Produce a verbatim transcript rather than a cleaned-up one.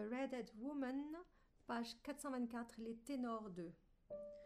Red-Head Woman, page quatre cent vingt-quatre, les ténors deux.